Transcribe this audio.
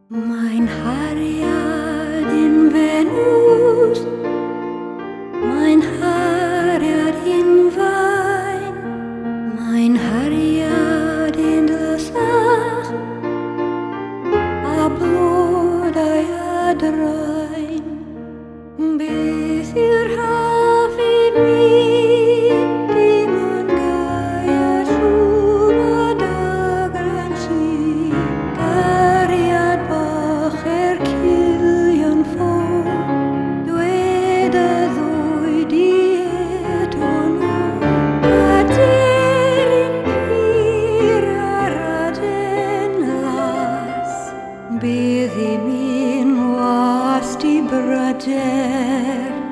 Mein Harriet in Venus, mein Harriet in Wein, mein Harriet in the Sach, a blodau adrein, beth yw'r haf i mi, dim ond gael sŵn a dagran si, cariad bach cilion ffôn, dwed y ddwy di eto nhw, a deryn pyr ar aden las, bydd i mi'n wast i bryder.